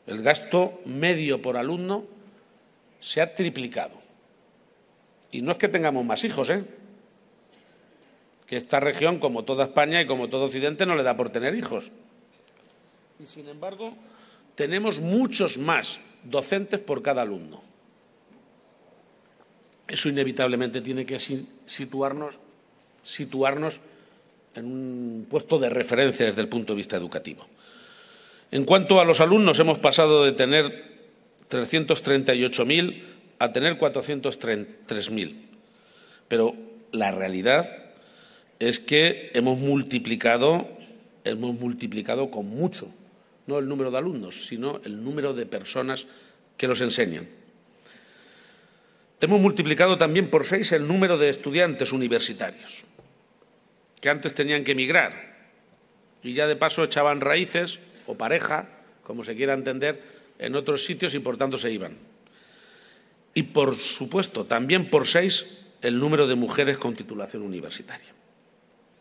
El gasto medio por alumno se ha triplicado. Y no es que tengamos más hijos, que esta región, como toda España y como todo Occidente, no le da por tener hijos. Y, sin embargo, tenemos muchos más docentes por cada alumno. Eso inevitablemente tiene que situarnos en un puesto de referencia desde el punto de vista educativo. En cuanto a los alumnos, hemos pasado de tener 338.000 a tener 403.000. Pero la realidad es que hemos multiplicado con mucho, no el número de alumnos, sino el número de personas que los enseñan. Hemos multiplicado también por 6 el número de estudiantes universitarios, que antes tenían que emigrar y ya de paso echaban raíces o pareja, como se quiera entender, en otros sitios y por tanto se iban. Y, por supuesto, también por 6 el número de mujeres con titulación universitaria.